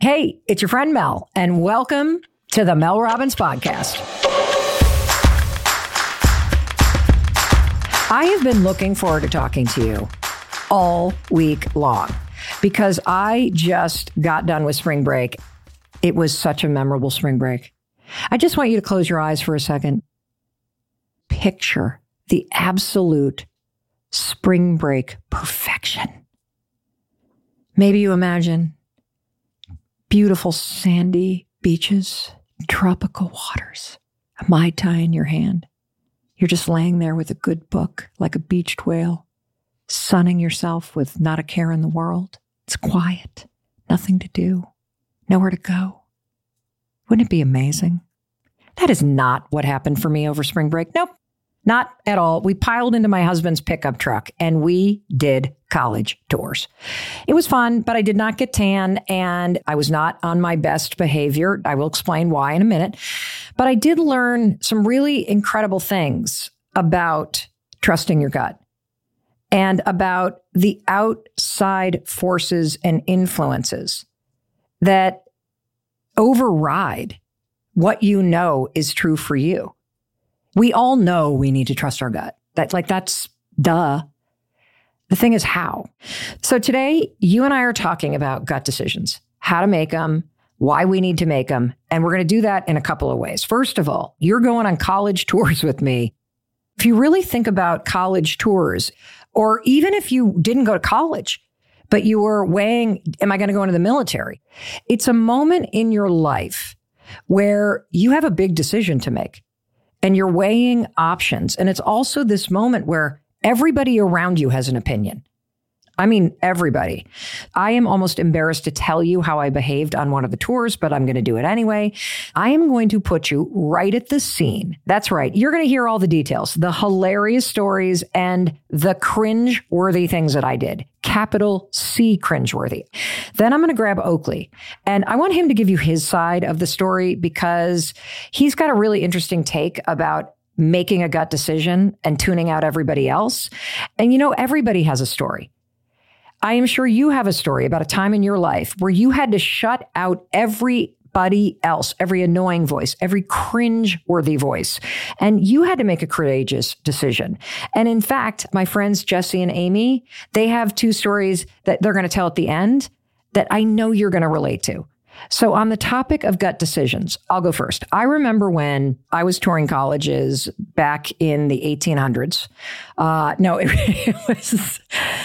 Hey, it's your friend Mel, and welcome to the Mel Robbins Podcast. I have been looking forward to talking to you all week long because I just got done with spring break. It was such a memorable spring break. I just want you to close your eyes for a second. Picture the absolute spring break perfection. Maybe you imagine beautiful sandy beaches, tropical waters, a Mai Tai in your hand. You're just laying there with a good book, like a beached whale, sunning yourself with not a care in the world. It's quiet, nothing to do, nowhere to go. Wouldn't it be amazing? That is not what happened for me over spring break. Nope, not at all. We piled into my husband's pickup truck and we did college tours. It was fun, but I did not get tan and I was not on my best behavior. I will explain why in a minute. But I did learn some really incredible things about trusting your gut and about the outside forces and influences that override what you know is true for you. We all know we need to trust our gut. That's duh. The thing is how. So today, you and I are talking about gut decisions, how to make them, why we need to make them. And we're going to do that in a couple of ways. First of all, you're going on college tours with me. If you really think about college tours, or even if you didn't go to college, but you were weighing, am I going to go into the military? It's a moment in your life where you have a big decision to make and you're weighing options. And it's also this moment where everybody around you has an opinion. I mean, everybody. I am almost embarrassed to tell you how I behaved on one of the tours, but I'm going to do it anyway. I am going to put you right at the scene. That's right. You're going to hear all the details, the hilarious stories, and the cringe-worthy things that I did. Capital C cringe-worthy. Then I'm going to grab Oakley, and I want him to give you his side of the story because he's got a really interesting take about making a gut decision and tuning out everybody else. And you know, everybody has a story. I am sure you have a story about a time in your life where you had to shut out everybody else, every annoying voice, every cringe-worthy voice. And you had to make a courageous decision. And in fact, my friends Jesse and Amy, they have two stories that they're going to tell at the end that I know you're going to relate to. So on the topic of gut decisions, I'll go first. I remember when I was touring colleges back in the 1800s. It was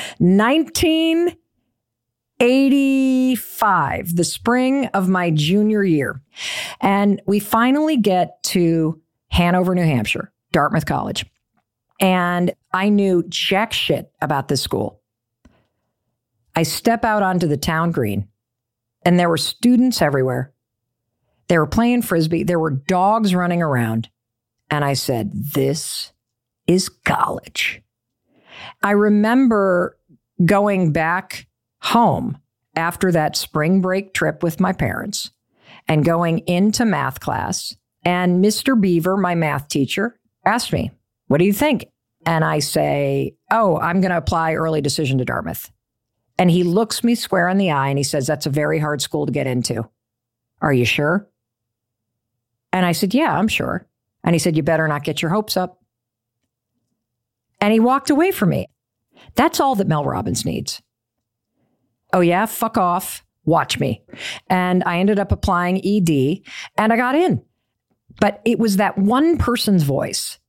1985, the spring of my junior year. And we finally get to Hanover, New Hampshire, Dartmouth College. And I knew jack shit about this school. I step out onto the town green. And there were students everywhere. They were playing Frisbee. There were dogs running around. And I said, this is college. I remember going back home after that spring break trip with my parents and going into math class. And Mr. Beaver, my math teacher, asked me, what do you think? And I say, I'm going to apply early decision to Dartmouth. And he looks me square in the eye and he says, that's a very hard school to get into. Are you sure? And I said, yeah, I'm sure. And he said, you better not get your hopes up. And he walked away from me. That's all that Mel Robbins needs. Oh yeah, fuck off. Watch me. And I ended up applying ED and I got in. But it was that one person's voice.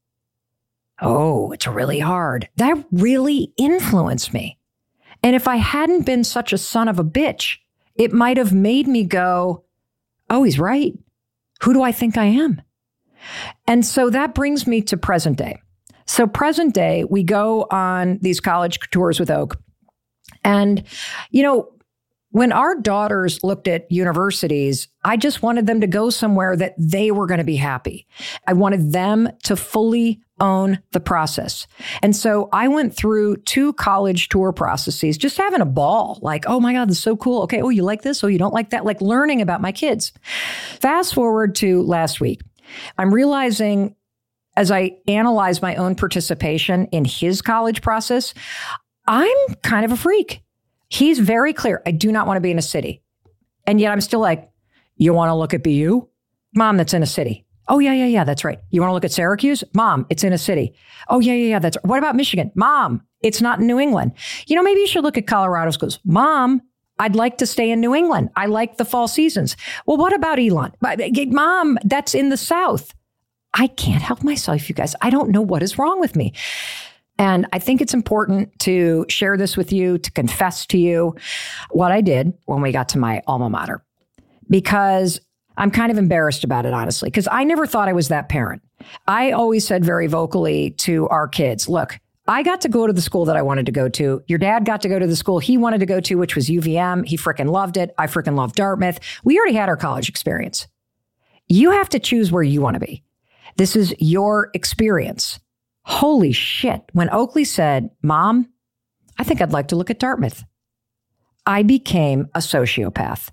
Oh, it's really hard. That really influenced me. And if I hadn't been such a son of a bitch, it might have made me go, oh, he's right. Who do I think I am? And so that brings me to present day. So present day, we go on these college tours with Oak. And, you know, when our daughters looked at universities, I just wanted them to go somewhere that they were going to be happy. I wanted them to fully own the process. And so I went through 2 college tour processes, just having a ball. Like, oh my God, this is so cool. Okay. Oh, you like this? Oh, you don't like that? Like learning about my kids. Fast forward to last week. I'm realizing as I analyze my own participation in his college process, I'm kind of a freak. He's very clear. I do not want to be in a city. And yet I'm still like, you want to look at BU? Mom, that's in a city. Oh, yeah, that's right. You want to look at Syracuse? Mom, it's in a city. Oh, yeah, that's right. What about Michigan? Mom, it's not in New England. Maybe you should look at Colorado schools. Mom, I'd like to stay in New England. I like the fall seasons. Well, what about Elon? Mom, that's in the South. I can't help myself, you guys. I don't know what is wrong with me. And I think it's important to share this with you, to confess to you what I did when we got to my alma mater, because I'm kind of embarrassed about it, honestly, because I never thought I was that parent. I always said very vocally to our kids, look, I got to go to the school that I wanted to go to. Your dad got to go to the school he wanted to go to, which was UVM. He freaking loved it. I freaking loved Dartmouth. We already had our college experience. You have to choose where you want to be. This is your experience. Holy shit. When Oakley said, Mom, I think I'd like to look at Dartmouth, I became a sociopath.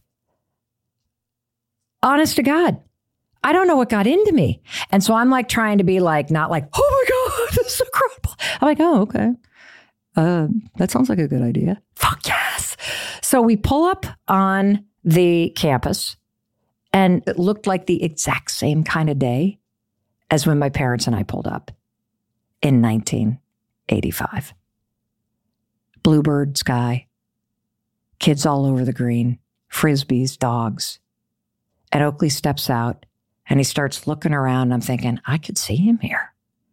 Honest to God, I don't know what got into me. And so I'm like trying to be like, not like, oh my God, this is incredible. I'm like, oh, okay. That sounds like a good idea. Fuck yes. So we pull up on the campus, and it looked like the exact same kind of day as when my parents and I pulled up in 1985. Bluebird sky, kids all over the green, frisbees, dogs. And Oakley steps out and he starts looking around. I'm thinking, I could see him here.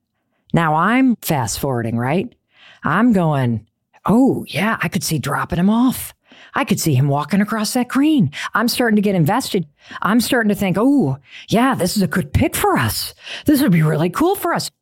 Now I'm fast forwarding, right? I'm going, oh yeah, I could see dropping him off. I could see him walking across that green. I'm starting to get invested. I'm starting to think, oh yeah, this is a good pick for us. This would be really cool for us.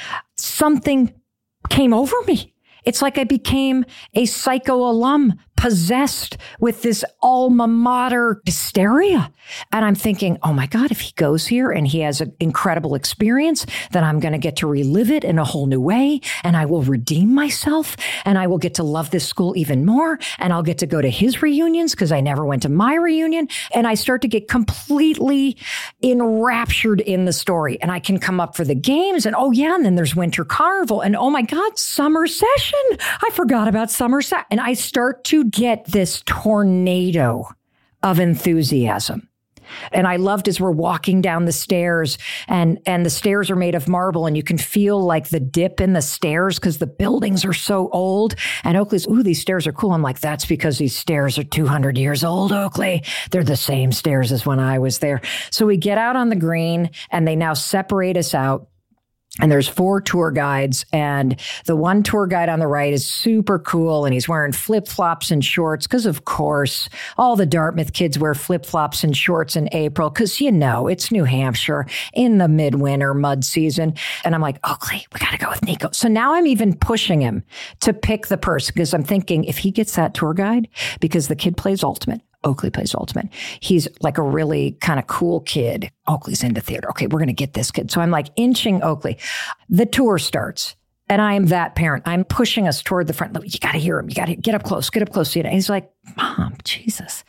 Something came over me. It's like I became a psycho alum possessed with this alma mater hysteria. And I'm thinking, oh my God, if he goes here and he has an incredible experience, then I'm going to get to relive it in a whole new way. And I will redeem myself and I will get to love this school even more. And I'll get to go to his reunions because I never went to my reunion. And I start to get completely enraptured in the story. And I can come up for the games and oh yeah, and then there's winter carnival and oh my God, summer session. I forgot about summer session. And I start to get this tornado of enthusiasm. And I loved as we're walking down the stairs and the stairs are made of marble and you can feel like the dip in the stairs because the buildings are so old. And Oakley's, ooh, these stairs are cool. I'm like, that's because these stairs are 200 years old, Oakley. They're the same stairs as when I was there. So we get out on the green and they now separate us out. And there's 4 tour guides, and the one tour guide on the right is super cool, and he's wearing flip-flops and shorts, because of course, all the Dartmouth kids wear flip-flops and shorts in April, because it's New Hampshire in the midwinter mud season. And I'm like, Oakley, we got to go with Nico. So now I'm even pushing him to pick the person, because I'm thinking if he gets that tour guide, because the kid plays Ultimate, Oakley plays Ultimate. He's like a really kind of cool kid. Oakley's into theater. Okay, we're going to get this kid. So I'm like inching Oakley. The tour starts and I am that parent. I'm pushing us toward the front. You got to hear him. You got to get up close. And he's like, Mom, Jesus.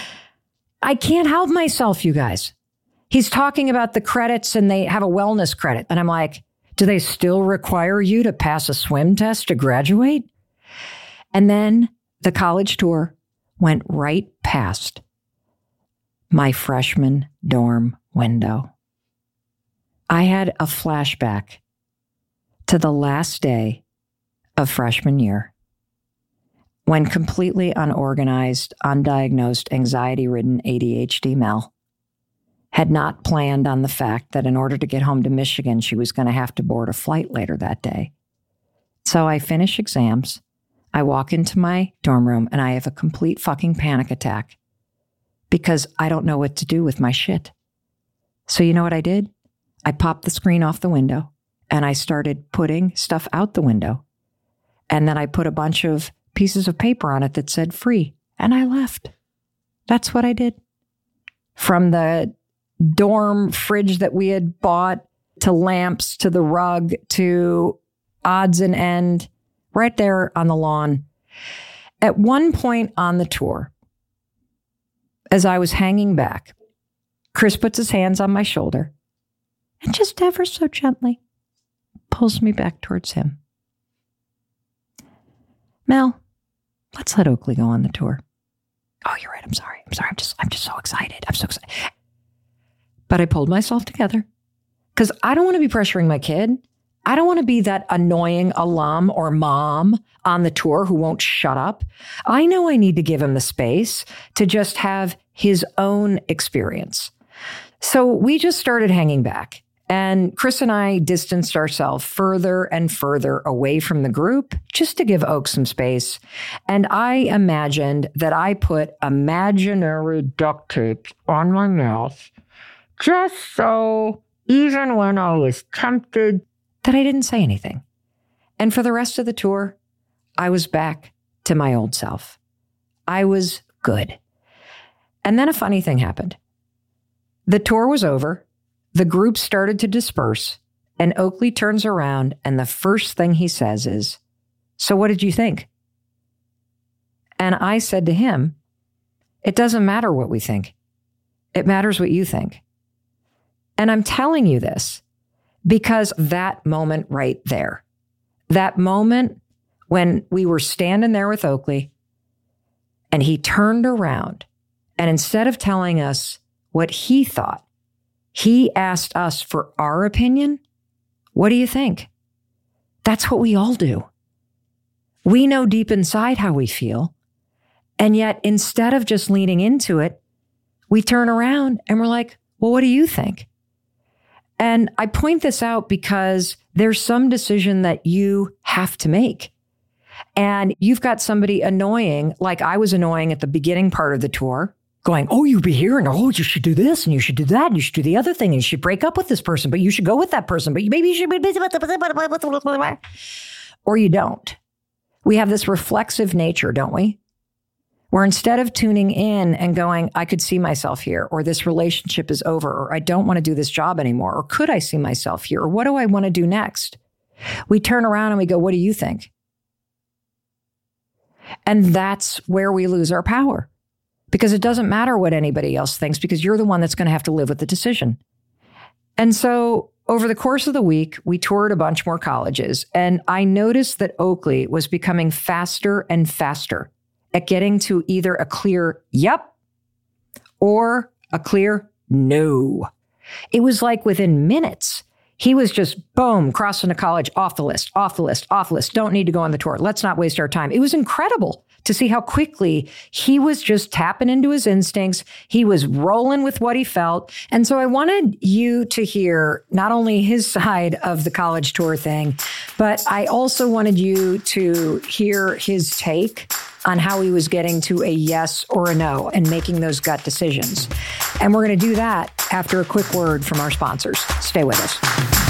I can't help myself, you guys. He's talking about the credits and they have a wellness credit. And I'm like, do they still require you to pass a swim test to graduate? And then the college tour went right past my freshman dorm window. I had a flashback to the last day of freshman year when completely unorganized, undiagnosed, anxiety-ridden ADHD Mel had not planned on the fact that in order to get home to Michigan, she was going to have to board a flight later that day. So I finish exams. I walk into my dorm room and I have a complete fucking panic attack because I don't know what to do with my shit. So you know what I did? I popped the screen off the window and I started putting stuff out the window. And then I put a bunch of pieces of paper on it that said free. And I left. That's what I did. From the dorm fridge that we had bought to lamps to the rug to odds and end. Right there on the lawn. At one point on the tour, as I was hanging back, Chris puts his hands on my shoulder and just ever so gently pulls me back towards him. Mel, let's let Oakley go on the tour. Oh, you're right. I'm sorry. I'm just so excited. I'm so excited. But I pulled myself together because I don't want to be pressuring my kid. I don't want to be that annoying alum or mom on the tour who won't shut up. I know I need to give him the space to just have his own experience. So we just started hanging back. And Chris and I distanced ourselves further and further away from the group just to give Oak some space. And I imagined that I put imaginary duct tape on my mouth just so even when I was tempted that I didn't say anything. And for the rest of the tour, I was back to my old self. I was good. And then a funny thing happened. The tour was over. The group started to disperse, and Oakley turns around, and the first thing he says is, "So what did you think?" And I said to him, "It doesn't matter what we think. It matters what you think." And I'm telling you this because that moment right there, that moment when we were standing there with Oakley, and he turned around, and instead of telling us what he thought, he asked us for our opinion. What do you think? That's what we all do. We know deep inside how we feel. And yet, instead of just leaning into it, we turn around and we're like, well, what do you think? And I point this out because there's some decision that you have to make. And you've got somebody annoying, like I was annoying at the beginning part of the tour, going, oh, you'd be here, and oh, you should do this, and you should do that, and you should do the other thing, and you should break up with this person, but you should go with that person, but maybe you should be busy with the... Or you don't. We have this reflexive nature, don't we? Where instead of tuning in and going, I could see myself here, or this relationship is over, or I don't want to do this job anymore, or could I see myself here, or what do I want to do next? We turn around and we go, what do you think? And that's where we lose our power. Because it doesn't matter what anybody else thinks, because you're the one that's going to have to live with the decision. And so over the course of the week, we toured a bunch more colleges, and I noticed that Oakley was becoming faster and faster at getting to either a clear yep or a clear no. It was like within minutes, he was just, boom, crossing a college, off the list, off the list, off the list. Don't need to go on the tour. Let's not waste our time. It was incredible to see how quickly he was just tapping into his instincts. He was rolling with what he felt. And so I wanted you to hear not only his side of the college tour thing, but I also wanted you to hear his take on how he was getting to a yes or a no and making those gut decisions. And we're going to do that after a quick word from our sponsors. Stay with us.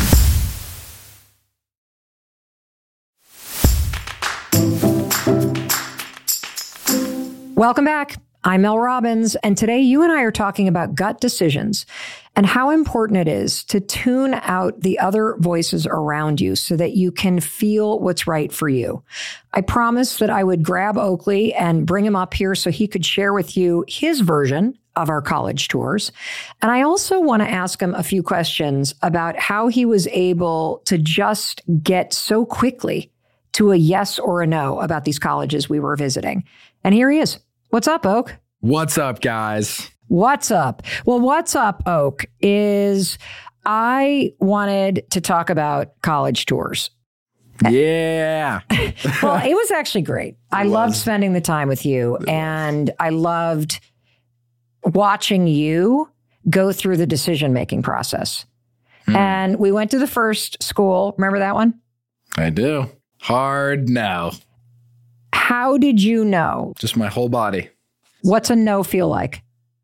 Welcome back. I'm Mel Robbins, and today you and I are talking about gut decisions and how important it is to tune out the other voices around you so that you can feel what's right for you. I promised that I would grab Oakley and bring him up here so he could share with you his version of our college tours. And I also want to ask him a few questions about how he was able to just get so quickly to a yes or a no about these colleges we were visiting. And here he is. What's up, Oak? What's up, guys? What's up? Well, what's up, Oak, is I wanted to talk about college tours. Yeah. Well, it was actually great. I loved spending the time with you, and I loved watching you go through the decision-making process. And we went to the first school. Remember that one? I do. Hard no. How did you know? Just my whole body. What's a no feel like?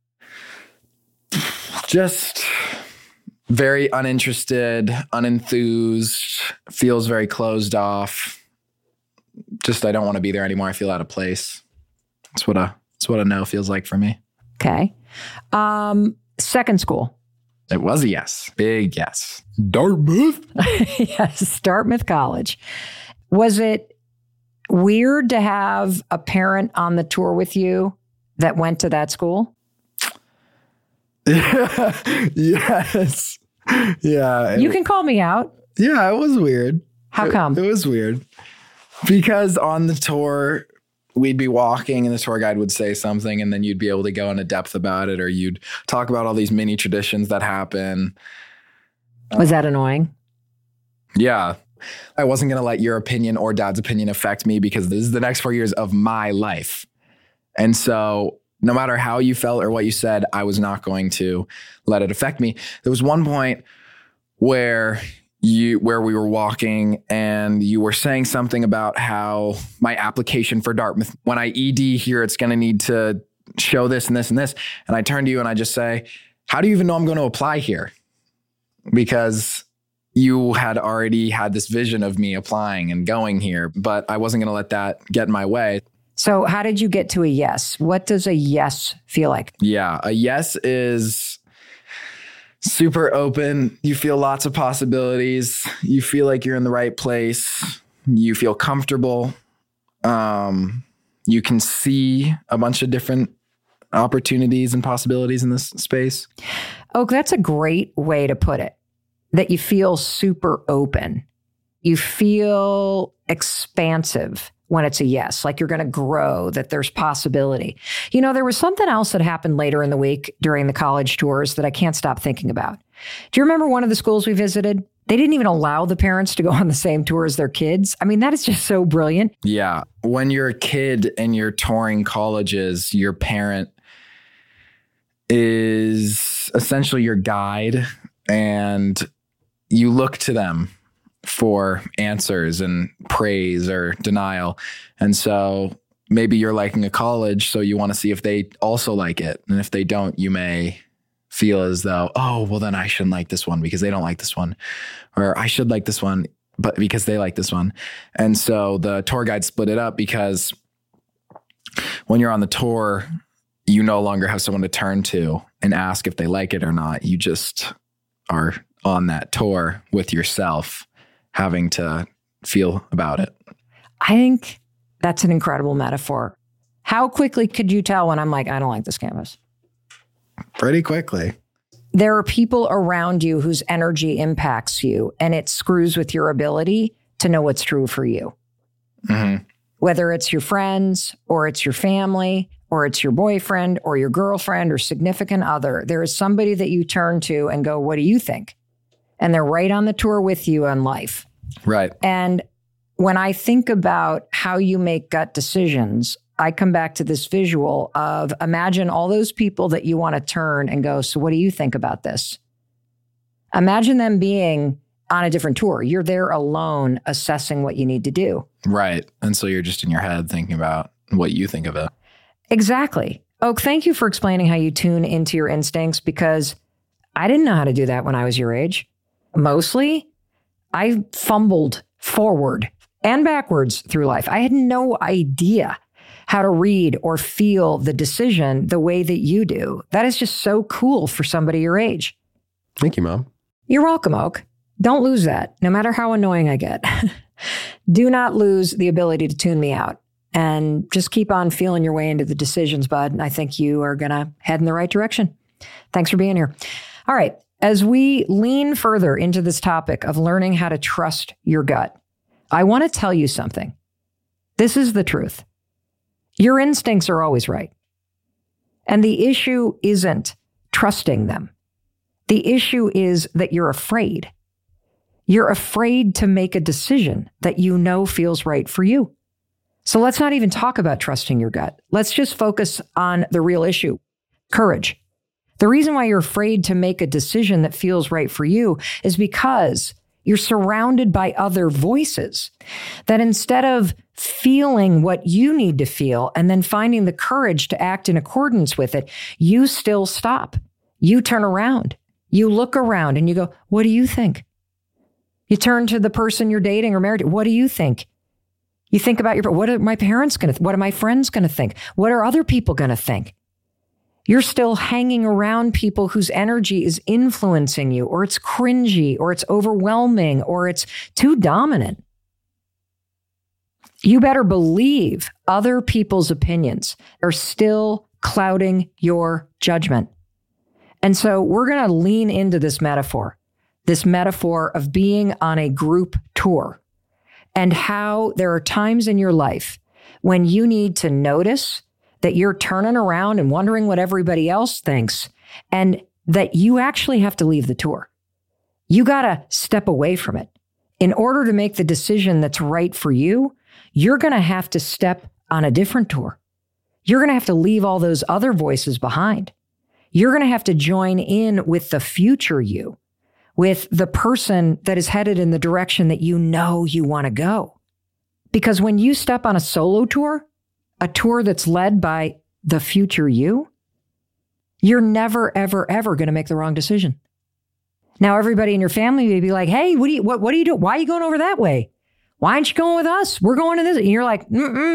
Just very uninterested, unenthused, feels very closed off. Just I don't want to be there anymore. I feel out of place. That's what a no feels like for me. Okay. Second school. It was a yes. Big yes. Dartmouth? Yes, Dartmouth College. Was it weird to have a parent on the tour with you that went to that school? Yes. Yeah. You can call me out. Yeah, it was weird. How come? It was weird. Because on the tour, we'd be walking and the tour guide would say something and then you'd be able to go into depth about it, or you'd talk about all these mini traditions that happen. Was that annoying? Yeah. I wasn't going to let your opinion or Dad's opinion affect me because this is the next 4 years of my life. And so no matter how you felt or what you said, I was not going to let it affect me. There was one point where we were walking and you were saying something about how my application for Dartmouth, when I ED here, it's going to need to show this and this and this. And I turn to you and I just say, how do you even know I'm going to apply here? Because you had already had this vision of me applying and going here, but I wasn't going to let that get in my way. So how did you get to a yes? What does a yes feel like? Yeah, a yes is super open. You feel lots of possibilities. You feel like you're in the right place. You feel comfortable. You can see a bunch of different opportunities and possibilities in this space. Oak, that's a great way to put it, that you feel super open. You feel expansive when it's a yes, like you're going to grow, that there's possibility. You know, there was something else that happened later in the week during the college tours that I can't stop thinking about. Do you remember one of the schools we visited? They didn't even allow the parents to go on the same tour as their kids. I mean, that is just so brilliant. Yeah. When you're a kid and you're touring colleges, your parent is essentially your guide, and you look to them for answers and praise or denial. And so maybe you're liking a college, so you want to see if they also like it. And if they don't, you may feel as though, oh, well, then I shouldn't like this one because they don't like this one. Or I should like this one, but because they like this one. And so the tour guide split it up because when you're on the tour, you no longer have someone to turn to and ask if they like it or not. You just are on that tour with yourself, having to feel about it. I think that's an incredible metaphor. How quickly could you tell when I'm like, I don't like this campus? Pretty quickly. There are people around you whose energy impacts you, and it screws with your ability to know what's true for you. Mm-hmm. Whether it's your friends or it's your family or it's your boyfriend or your girlfriend or significant other, there is somebody that you turn to and go, what do you think? And they're right on the tour with you on life. Right. And when I think about how you make gut decisions, I come back to this visual of imagine all those people that you want to turn and go, so what do you think about this? Imagine them being on a different tour. You're there alone assessing what you need to do. Right. And so you're just in your head thinking about what you think of it. Exactly. Oak, thank you for explaining how you tune into your instincts, because I didn't know how to do that when I was your age. Mostly, I fumbled forward and backwards through life. I had no idea how to read or feel the decision the way that you do. That is just so cool for somebody your age. Thank you, Mom. You're welcome, Oak. Don't lose that, no matter how annoying I get. Do not lose the ability to tune me out, and just keep on feeling your way into the decisions, bud. And I think you are going to head in the right direction. Thanks for being here. All right. As we lean further into this topic of learning how to trust your gut, I want to tell you something. This is the truth. Your instincts are always right. And the issue isn't trusting them. The issue is that you're afraid. You're afraid to make a decision that you know feels right for you. So let's not even talk about trusting your gut. Let's just focus on the real issue, courage. The reason why you're afraid to make a decision that feels right for you is because you're surrounded by other voices that instead of feeling what you need to feel and then finding the courage to act in accordance with it, you still stop. You turn around. You look around and you go, what do you think? You turn to the person you're dating or married to. What do you think? You think about what are my parents going to, what are my friends going to think? What are other people going to think? You're still hanging around people whose energy is influencing you, or it's cringy, or it's overwhelming, or it's too dominant. You better believe other people's opinions are still clouding your judgment. And so we're going to lean into this metaphor of being on a group tour, and how there are times in your life when you need to notice that you're turning around and wondering what everybody else thinks and that you actually have to leave the tour. You got to step away from it. In order to make the decision that's right for you, you're going to have to step on a different tour. You're going to have to leave all those other voices behind. You're going to have to join in with the future you, with the person that is headed in the direction that you know you want to go. Because when you step on a solo tour, a tour that's led by the future you, you're never, ever, ever going to make the wrong decision. Now, everybody in your family may be like, hey, what do you do? Why are you going over that way? Why aren't you going with us? We're going to this. And you're like,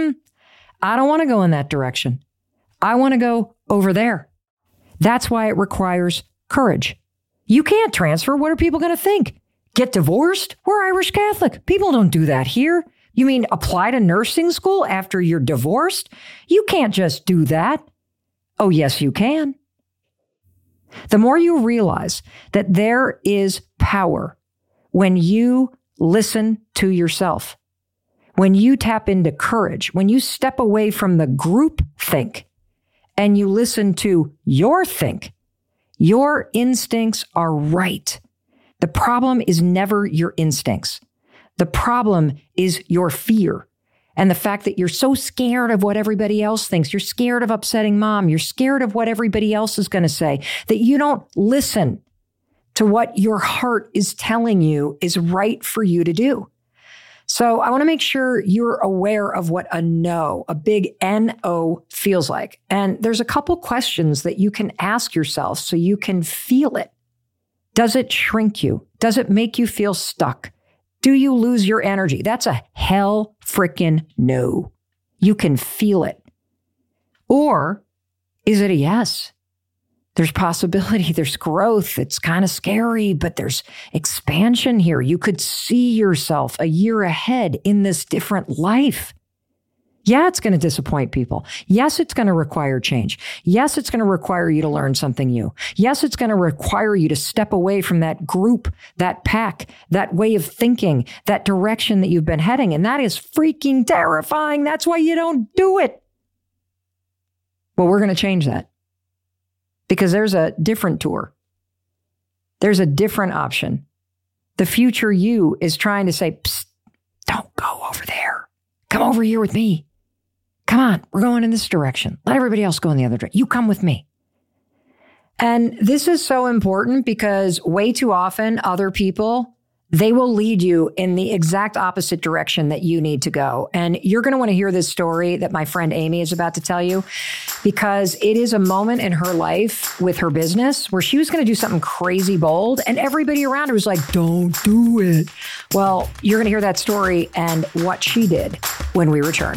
I don't want to go in that direction. I want to go over there. That's why it requires courage. You can't transfer. What are people going to think? Get divorced? We're Irish Catholic. People don't do that here. You mean apply to nursing school after you're divorced? You can't just do that. Oh, yes, you can. The more you realize that there is power when you listen to yourself, when you tap into courage, when you step away from the group think and you listen to your think, your instincts are right. The problem is never your instincts. The problem is your fear. And the fact that you're so scared of what everybody else thinks, you're scared of upsetting mom, you're scared of what everybody else is going to say, that you don't listen to what your heart is telling you is right for you to do. So I want to make sure you're aware of what a no, a big N-O feels like. And there's a couple questions that you can ask yourself so you can feel it. Does it shrink you? Does it make you feel stuck? Do you lose your energy? That's a hell frickin' no. You can feel it. Or is it a yes? There's possibility, there's growth. It's kind of scary, but there's expansion here. You could see yourself a year ahead in this different life. Yeah, it's going to disappoint people. Yes, it's going to require change. Yes, it's going to require you to learn something new. Yes, it's going to require you to step away from that group, that pack, that way of thinking, that direction that you've been heading. And that is freaking terrifying. That's why you don't do it. Well, we're going to change that because there's a different tour. There's a different option. The future you is trying to say, psst, don't go over there. Come over here with me. Come on, we're going in this direction. Let everybody else go in the other direction. You come with me. And this is so important because way too often other people, they will lead you in the exact opposite direction that you need to go. And you're going to want to hear this story that my friend Amy is about to tell you because it is a moment in her life with her business where she was going to do something crazy bold and everybody around her was like, don't do it. Well, you're going to hear that story and what she did when we return.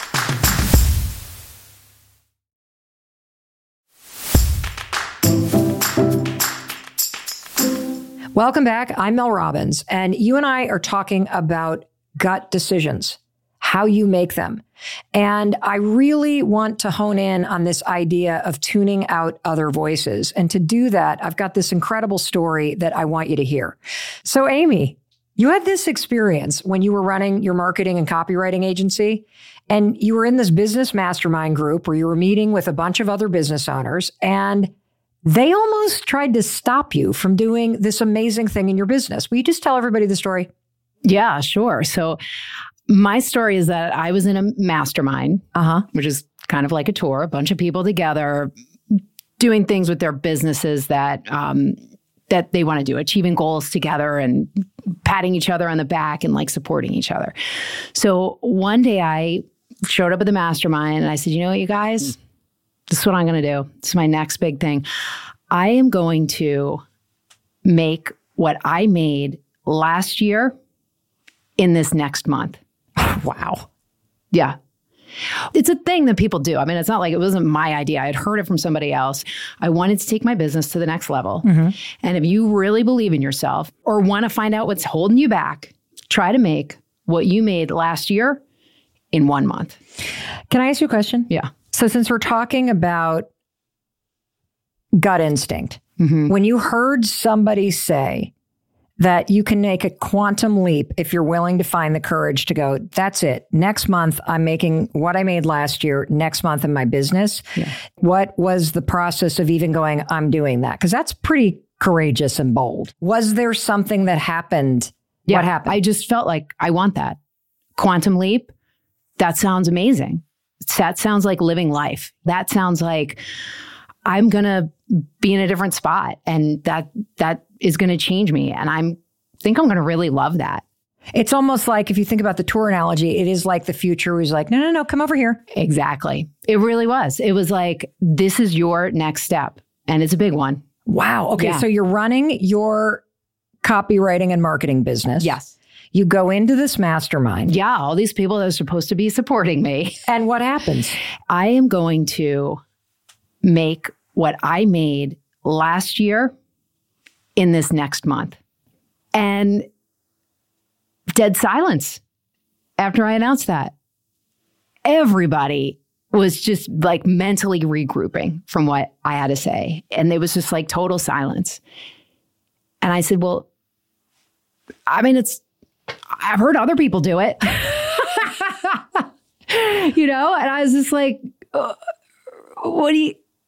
Welcome back. I'm Mel Robbins, and you and I are talking about gut decisions, how you make them. And I really want to hone in on this idea of tuning out other voices. And to do that, I've got this incredible story that I want you to hear. So, Amy, you had this experience when you were running your marketing and copywriting agency, and you were in this business mastermind group where you were meeting with a bunch of other business owners, and they almost tried to stop you from doing this amazing thing in your business. Will you just tell everybody the story? Yeah, sure. So my story is that I was in a mastermind, which is kind of like a tour, a bunch of people together doing things with their businesses that they want to do, achieving goals together and patting each other on the back and like supporting each other. So one day I showed up at the mastermind and I said, you know what, you guys? This is what I'm going to do. This is my next big thing. I am going to make what I made last year in this next month. Wow. Yeah. It's a thing that people do. I mean, it's not like it wasn't my idea. I had heard it from somebody else. I wanted to take my business to the next level. Mm-hmm. And if you really believe in yourself or want to find out what's holding you back, try to make what you made last year in 1 month. Can I ask you a question? Yeah. So since we're talking about gut instinct, when you heard somebody say that you can make a quantum leap if you're willing to find the courage to go, that's it. Next month, I'm making what I made last year, next month in my business. Yeah. What was the process of even going, I'm doing that? Because that's pretty courageous and bold. Was there something that happened? Yeah, what happened? I just felt like I want that. Quantum leap. That sounds amazing. That sounds like living life. That sounds like I'm going to be in a different spot, and that is going to change me. And I think I'm going to really love that. It's almost like, if you think about the tour analogy, it is like the future was like, no, come over here. Exactly. It really was. It was like, this is your next step. And it's a big one. Wow. Okay. Yeah. So you're running your copywriting and marketing business. Yes. You go into this mastermind. Yeah. All these people that are supposed to be supporting me. And what happens? I am going to make what I made last year in this next month. And dead silence after I announced that. Everybody was just like mentally regrouping from what I had to say. And there was just like total silence. And I said, well, I mean, I've heard other people do it, you know? And I was just like, what do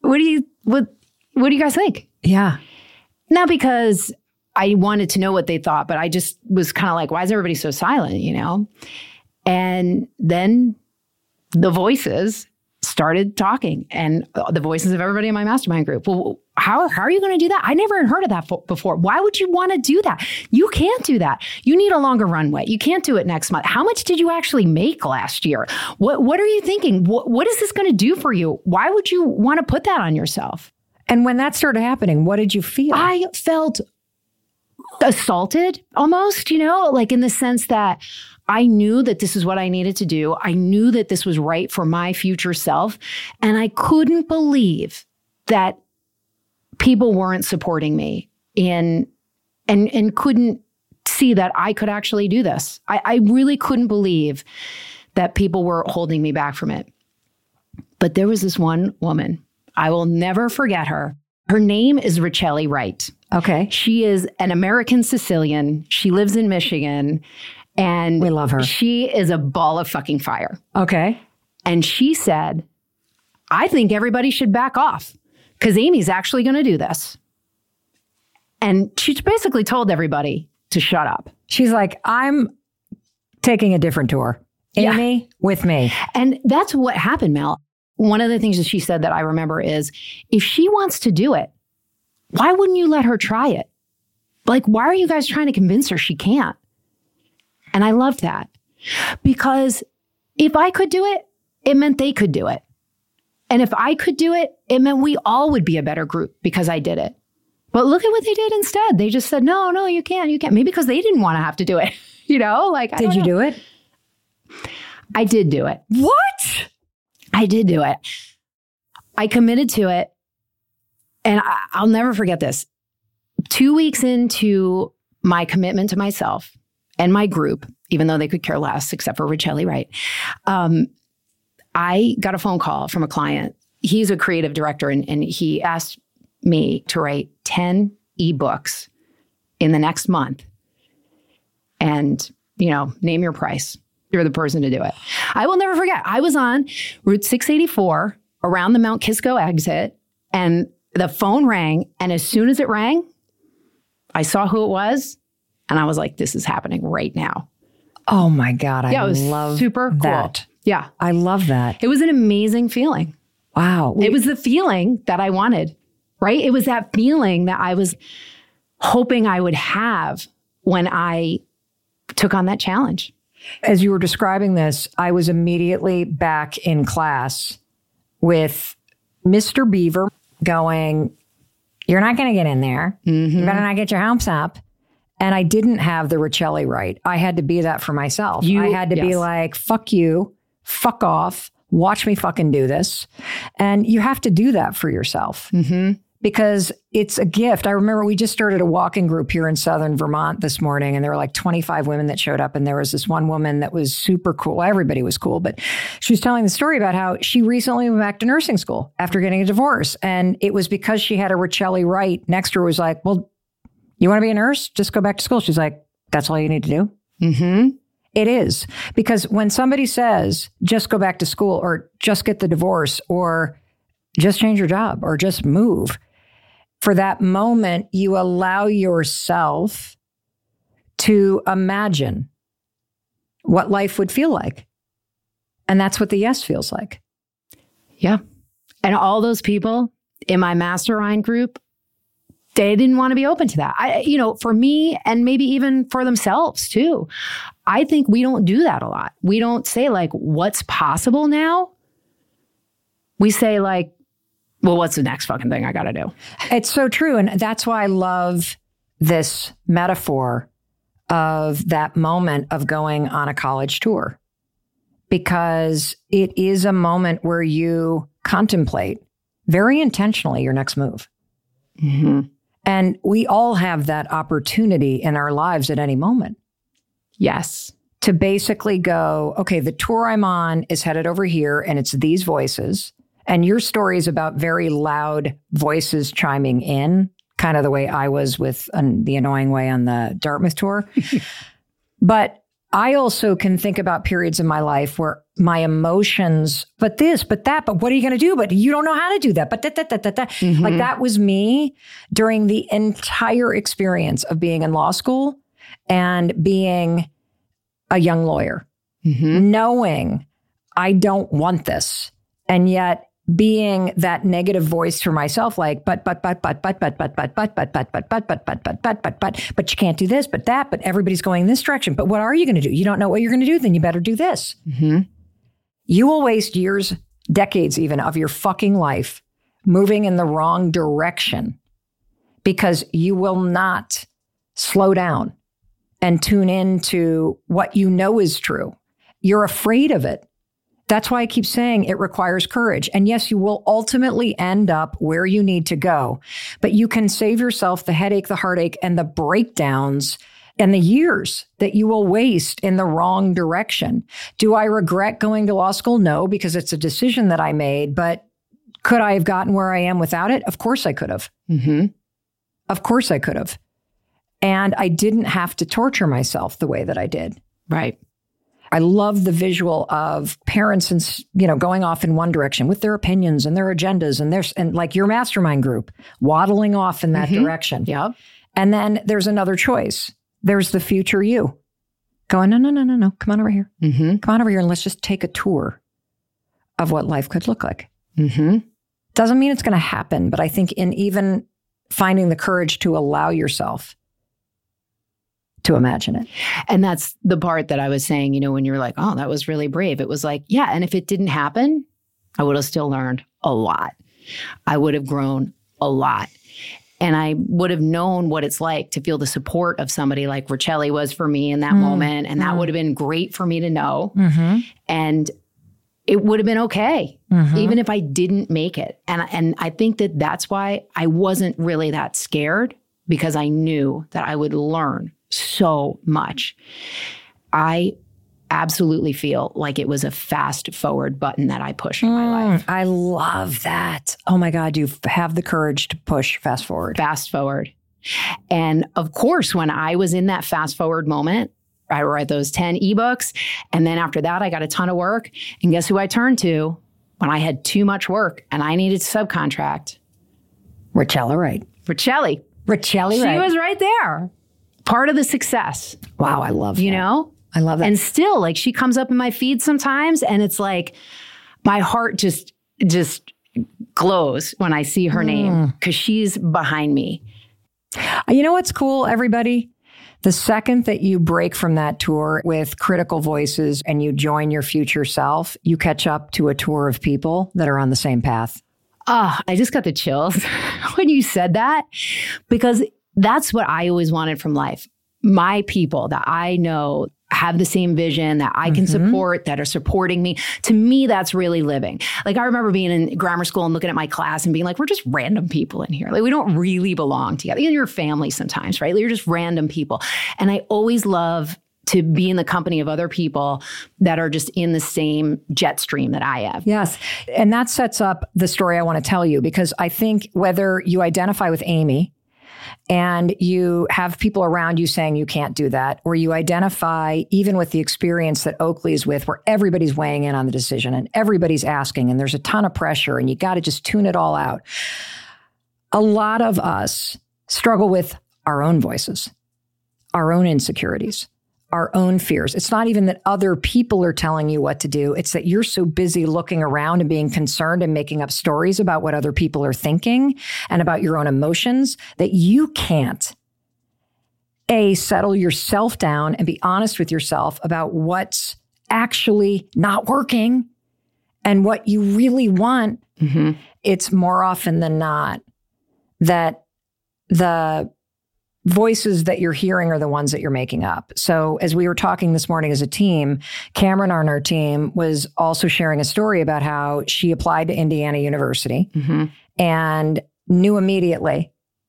you guys think? Yeah. Not because I wanted to know what they thought, but I just was kind of like, why is everybody so silent, you know? And then the voices started talking, and the voices of everybody in my mastermind group. Well, how are you going to do that? I never heard of that before. Why would you want to do that? You can't do that. You need a longer runway. You can't do it next month. How much did you actually make last year? What are you thinking? What is this going to do for you? Why would you want to put that on yourself? And when that started happening, what did you feel? I felt assaulted almost, you know, like in the sense that I knew that this is what I needed to do. I knew that this was right for my future self. And I couldn't believe that people weren't supporting me and couldn't see that I could actually do this. I really couldn't believe that people were holding me back from it. But there was this one woman. I will never forget her. Her name is Richelle Wright. Okay. She is an American Sicilian. She lives in Michigan. And we love her. She is a ball of fucking fire. Okay. And she said, I think everybody should back off because Amy's actually going to do this. And she basically told everybody to shut up. She's like, I'm taking a different tour. Amy, with me. And that's what happened, Mel. One of the things that she said that I remember is, if she wants to do it, why wouldn't you let her try it? Like, why are you guys trying to convince her she can't? And I loved that, because if I could do it, it meant they could do it. And if I could do it, it meant we all would be a better group because I did it. But look at what they did instead. They just said, no, you can't. Maybe because they didn't want to have to do it. You know, like, did you do it? I did do it. What? I did do it. I committed to it. And I'll never forget this. 2 weeks into my commitment to myself and my group, even though they could care less, except for Richelle Wright, I got a phone call from a client. He's a creative director, and he asked me to write 10 ebooks in the next month. And, you know, name your price. You're the person to do it. I will never forget. I was on Route 684 around the Mount Kisco exit, and the phone rang. And as soon as it rang, I saw who it was. And I was like, this is happening right now. Oh my God. I love super cool. That. Yeah. I love that. It was an amazing feeling. Wow. It was the feeling that I wanted, right? It was that feeling that I was hoping I would have when I took on that challenge. As you were describing this, I was immediately back in class with Mr. Beaver going, you're not going to get in there. Mm-hmm. You better not get your hopes up. And I didn't have the Richelle Wright. I had to be that for myself. I had to be like, fuck you, fuck off, watch me fucking do this. And you have to do that for yourself. Mm-hmm. Because it's a gift. I remember we just started a walking group here in Southern Vermont this morning, and there were like 25 women that showed up. And there was this one woman that was super cool. Everybody was cool, but she was telling the story about how she recently went back to nursing school after getting a divorce. And it was because she had a Richelle Wright next to her, was like, well, You want to be a nurse? Just go back to school. She's like, that's all you need to do? Mm-hmm. It is. Because when somebody says, just go back to school or just get the divorce or just change your job or just move, for that moment, you allow yourself to imagine what life would feel like. And that's what the yes feels like. Yeah. And all those people in my mastermind group, they didn't want to be open to that. For me and maybe even for themselves too. I think we don't do that a lot. We don't say like, what's possible now? We say like, well, what's the next fucking thing I got to do? It's so true. And that's why I love this metaphor of that moment of going on a college tour, because it is a moment where you contemplate very intentionally your next move. Mm-hmm. And we all have that opportunity in our lives at any moment. Yes. To basically go, okay, the tour I'm on is headed over here and it's these voices. And your story is about very loud voices chiming in, kind of the way I was with the annoying way on the Dartmouth tour. But I also can think about periods in my life where my emotions, but this, but that, but what are you going to do? But you don't know how to do that. But Mm-hmm. Like that was me during the entire experience of being in law school and being a young lawyer, knowing I don't want this. And yet being that negative voice for myself, like, but you can't do this, but that, but everybody's going this direction. But what are you going to do? You don't know what you're going to do. Then you better do this. You will waste years, decades even of your fucking life moving in the wrong direction because you will not slow down and tune into what you know is true. You're afraid of it. That's why I keep saying it requires courage. And yes, you will ultimately end up where you need to go, but you can save yourself the headache, the heartache, and the breakdowns and the years that you will waste in the wrong direction. Do I regret going to law school? No, because it's a decision that I made, but could I have gotten where I am without it? Of course I could have. Of course I could have. And I didn't have to torture myself the way that I did. Right. I love the visual of parents and, going off in one direction with their opinions and their agendas and like your mastermind group waddling off in that direction. Yep. And then there's another choice. There's the future you going, no. Come on over here. Come on over here and let's just take a tour of what life could look like. Doesn't mean it's going to happen, but I think in even finding the courage to allow yourself to imagine it. And that's the part that I was saying, when you're like, oh, that was really brave. It was like, yeah. And if it didn't happen, I would have still learned a lot. I would have grown a lot. And I would have known what it's like to feel the support of somebody like Rachele was for me in that moment. And that would have been great for me to know. And it would have been okay, even if I didn't make it. And I think that that's why I wasn't really that scared, because I knew that I would learn so much. I absolutely feel like it was a fast forward button that I pushed in my life. I love that. Oh my God, you have the courage to push fast forward. Fast forward. And of course, when I was in that fast forward moment, I read those 10 ebooks. And then after that, I got a ton of work. And guess who I turned to when I had too much work and I needed to subcontract? Rachele Wright. Rachele. Rachele Wright. She was right there. Part of the success. Wow, I love that. I love that. And still, like, she comes up in my feed sometimes and it's like my heart just glows when I see her name because she's behind me. You know what's cool, everybody? The second that you break from that tour with critical voices and you join your future self, you catch up to a tour of people that are on the same path. Oh, I just got the chills when you said that, because that's what I always wanted from life. My people that I know have the same vision, that I can support, that are supporting me. To me, that's really living. Like, I remember being in grammar school and looking at my class and being like, we're just random people in here. Like, we don't really belong together. You're a family sometimes, right? Like, you're just random people. And I always love to be in the company of other people that are just in the same jet stream that I have. Yes. And that sets up the story I want to tell you, because I think whether you identify with Amy and you have people around you saying you can't do that, or you identify even with the experience that Oakley is with, where everybody's weighing in on the decision and everybody's asking and there's a ton of pressure and you got to just tune it all out. A lot of us struggle with our own voices, our own insecurities, our own fears. It's not even that other people are telling you what to do. It's that you're so busy looking around and being concerned and making up stories about what other people are thinking and about your own emotions that you can't, settle yourself down and be honest with yourself about what's actually not working and what you really want. Mm-hmm. It's more often than not that the voices that you're hearing are the ones that you're making up. So as we were talking this morning as a team, Cameron on our team was also sharing a story about how she applied to Indiana University and knew immediately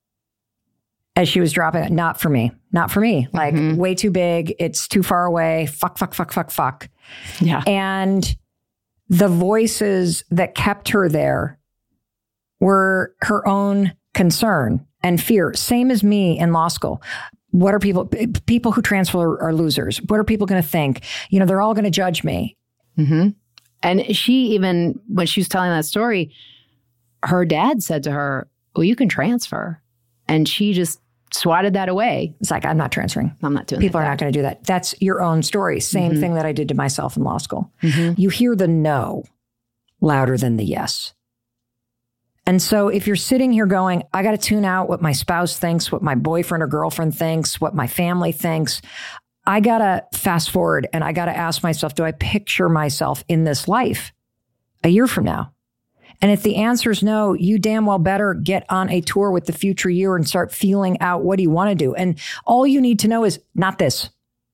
as she was dropping it, not for me, like way too big. It's too far away. Fuck. Yeah. And the voices that kept her there were her own concern and fear, same as me in law school. What are people who transfer are losers? What are people going to think? They're all going to judge me. Mm-hmm. And she even, when she was telling that story, her dad said to her, well, you can transfer. And she just swatted that away. It's like, I'm not transferring. I'm not doing People are not going to do that. That's your own story. Same thing that I did to myself in law school. Mm-hmm. You hear the no louder than the yes. And so if you're sitting here going, I got to tune out what my spouse thinks, what my boyfriend or girlfriend thinks, what my family thinks, I got to fast forward and I got to ask myself, do I picture myself in this life a year from now? And if the answer is no, you damn well better get on a tour with the future you and start feeling out what do you want to do. And all you need to know is not this,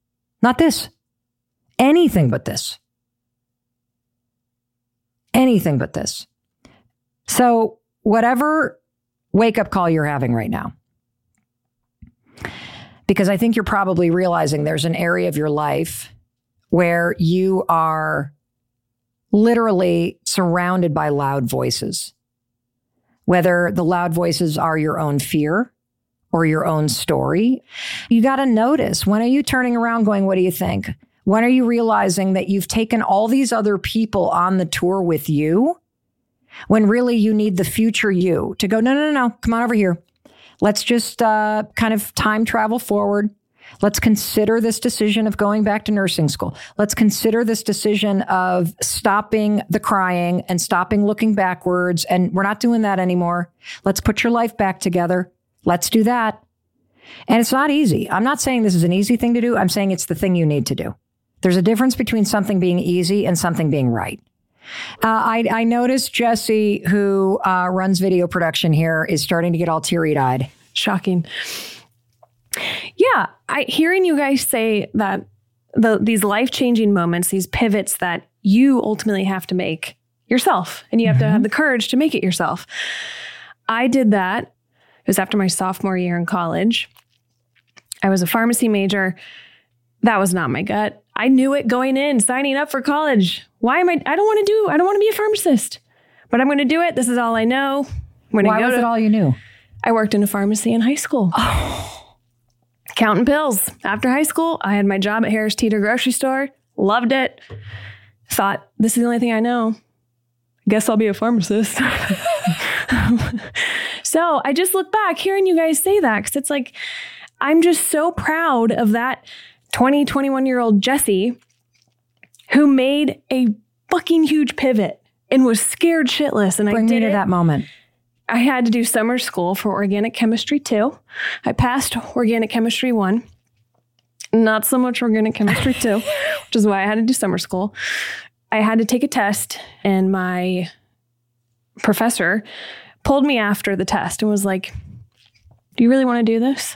anything but this, anything but this. So whatever wake-up call you're having right now, because I think you're probably realizing there's an area of your life where you are literally surrounded by loud voices, whether the loud voices are your own fear or your own story. You got to notice, when are you turning around going, what do you think? When are you realizing that you've taken all these other people on the tour with you when really you need the future you to go, no, come on over here. Let's just kind of time travel forward. Let's consider this decision of going back to nursing school. Let's consider this decision of stopping the crying and stopping looking backwards. And we're not doing that anymore. Let's put your life back together. Let's do that. And it's not easy. I'm not saying this is an easy thing to do. I'm saying it's the thing you need to do. There's a difference between something being easy and something being right. I noticed Jesse, who runs video production here, is starting to get all teary-eyed. Shocking. Yeah, hearing you guys say that these life-changing moments, these pivots that you ultimately have to make yourself, and you have to have the courage to make it yourself. I did that. It was after my sophomore year in college. I was a pharmacy major. That was not my gut. I knew it going in, signing up for college. I don't want to be a pharmacist, but I'm going to do it. This is all I know. Why was it all you knew? I worked in a pharmacy in high school. Oh. Counting pills. After high school, I had my job at Harris Teeter grocery store. Loved it. Thought, this is the only thing I know. Guess I'll be a pharmacist. So I just look back hearing you guys say that, because it's like, I'm just so proud of that 21-year-old Jessie who made a fucking huge pivot and was scared shitless. And Bring me to that moment. I had to do summer school for organic chemistry 2. I passed organic chemistry 1, not so much organic chemistry 2, which is why I had to do summer school. I had to take a test, and my professor pulled me after the test and was like, do you really want to do this?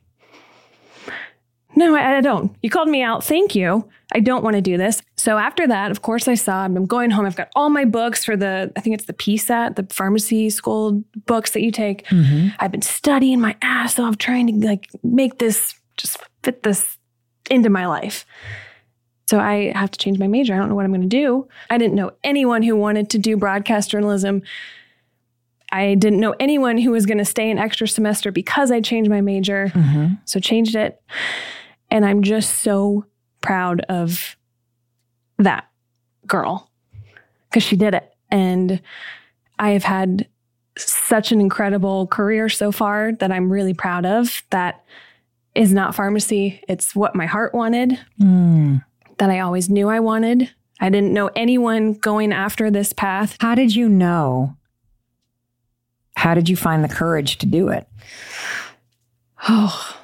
No, I don't. You called me out. Thank you. I don't want to do this. So after that, of course, I'm going home. I've got all my books for I think it's the PSAT, the pharmacy school books that you take. Mm-hmm. I've been studying my ass off trying to make this, just fit this into my life. So I have to change my major. I don't know what I'm going to do. I didn't know anyone who wanted to do broadcast journalism I didn't know anyone who was going to stay an extra semester because I changed my major. So changed it. And I'm just so proud of that girl because she did it. And I have had such an incredible career so far that I'm really proud of. That is not pharmacy. It's what my heart wanted, that I always knew I wanted. I didn't know anyone going after this path. How did you know? How did you find the courage to do it? Oh,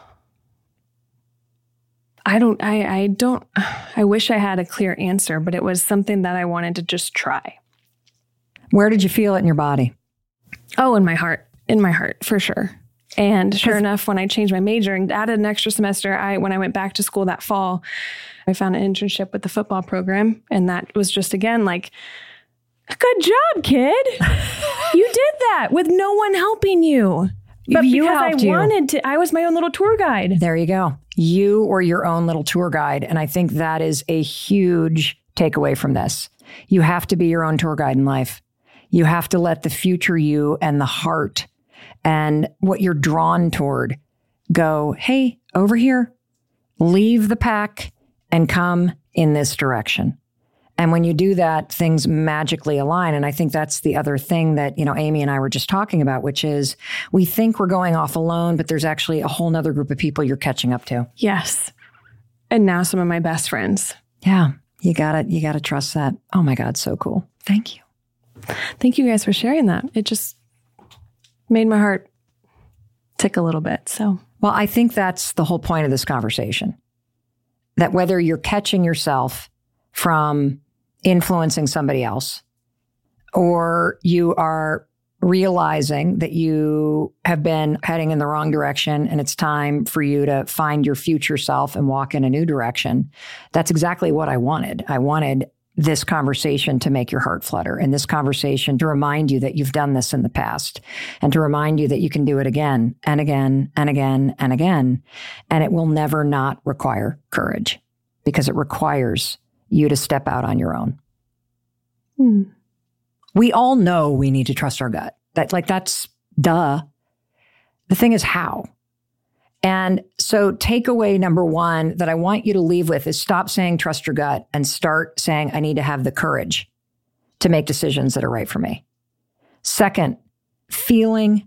I wish I had a clear answer, but it was something that I wanted to just try. Where did you feel it in your body? Oh, in my heart, for sure. And sure enough, when I changed my major and added an extra semester, when I went back to school that fall, I found an internship with the football program. And that was just, again, like, good job, kid. You did that with no one helping you. But you because helped you. Wanted to, I was my own little tour guide. There you go. You were your own little tour guide. And I think that is a huge takeaway from this. You have to be your own tour guide in life. You have to let the future you and the heart and what you're drawn toward go, hey, over here, leave the pack and come in this direction. And when you do that, things magically align. And I think that's the other thing that, Amy and I were just talking about, which is we think we're going off alone, but there's actually a whole nother group of people you're catching up to. Yes. And now some of my best friends. Yeah. You gotta trust that. Oh my God. So cool. Thank you. Thank you guys for sharing that. It just made my heart tick a little bit. So, well, I think that's the whole point of this conversation, that whether you're catching yourself from influencing somebody else, or you are realizing that you have been heading in the wrong direction and it's time for you to find your future self and walk in a new direction. That's exactly what I wanted. I wanted this conversation to make your heart flutter, and this conversation to remind you that you've done this in the past, and to remind you that you can do it again and again and again and again. And it will never not require courage, because it requires you to step out on your own. We all know we need to trust our gut. That's duh. The thing is how. And so takeaway number one that I want you to leave with is stop saying trust your gut and start saying I need to have the courage to make decisions that are right for me. Second, feeling.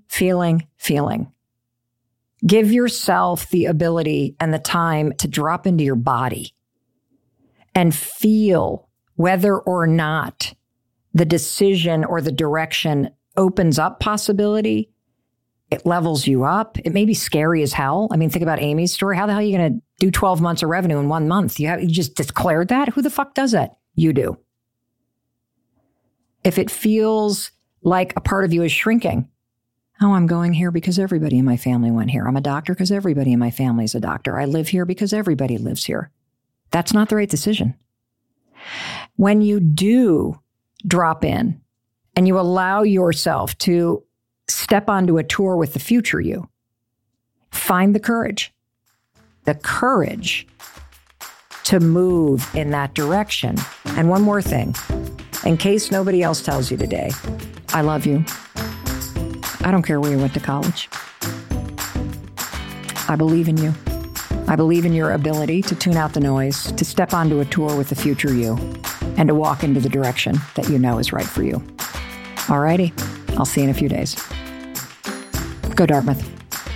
Give yourself the ability and the time to drop into your body and feel whether or not the decision or the direction opens up possibility. It levels you up. It may be scary as hell. I mean, think about Amy's story. How the hell are you going to do 12 months of revenue in 1 month? You just declared that? Who the fuck does that? You do. If it feels like a part of you is shrinking, oh, I'm going here because everybody in my family went here. I'm a doctor because everybody in my family is a doctor. I live here because everybody lives here. That's not the right decision. When you do drop in and you allow yourself to step onto a tour with the future you, find the courage to move in that direction. And one more thing, in case nobody else tells you today, I love you. I don't care where you went to college. I believe in you. I believe in your ability to tune out the noise, to step onto a tour with the future you, and to walk into the direction that you know is right for you. All righty. I'll see you in a few days. Go Dartmouth.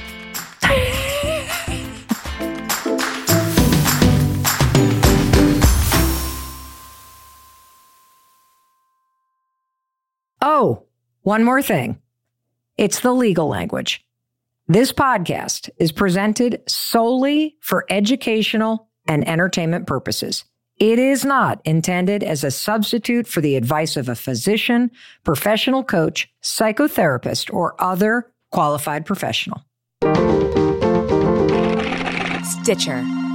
Oh, one more thing. It's the legal language. This podcast is presented solely for educational and entertainment purposes. It is not intended as a substitute for the advice of a physician, professional coach, psychotherapist, or other qualified professional. Stitcher.